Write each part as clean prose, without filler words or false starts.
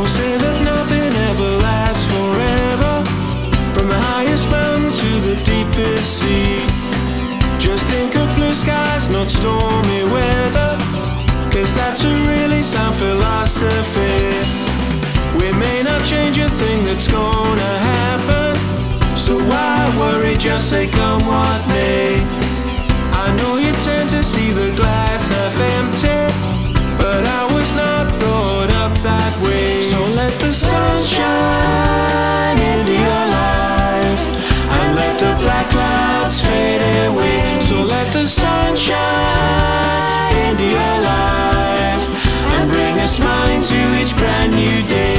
Don't say that nothing ever lasts forever. From the highest mountain to the deepest sea. Just think of blue skies, not stormy weather. 'Cause that's a really sound philosophy. We may not change a thing that's gonna happen, so why worry, just say come what may. I know you tend to see the glass half empty, but I was not brought up that way. So let the sun shine into your life, and let the black clouds fade away. So let the sun shine into your life, and bring a smile into each brand new day.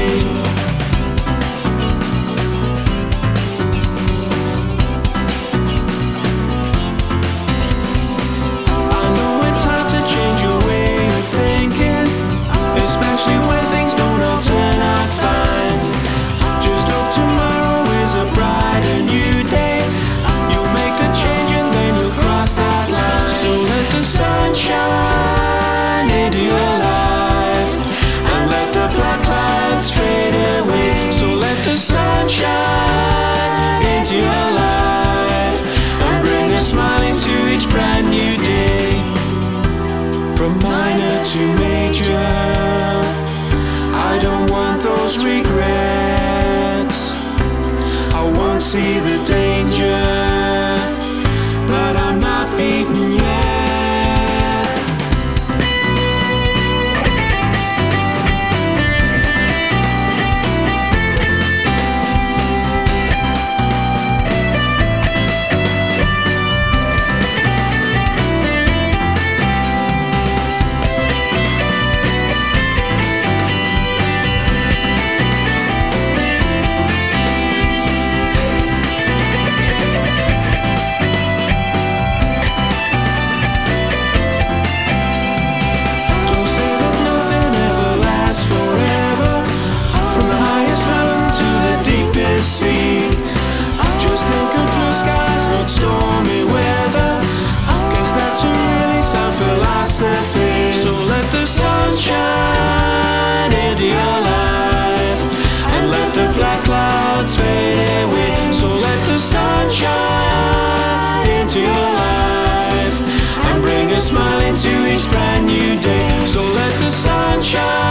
When things don't all turn out fine, just hope tomorrow is a brighter new day. You'll make a change and then you'll cross that line. So let the sun shine into your life, and let the black clouds fade away. So let the sun shine into your life, and bring a smile into each brand new day. From minor to major, I don't want those regrets. I won't see the danger, but I'm not beaten yet. See, just think of blue skies, not stormy weather. 'Cause that's a really sound philosophy. So let the sun shine into your life, and let the black clouds fade away. So let the sun shine into your life, and bring a smile into each brand new day. So let the sun shine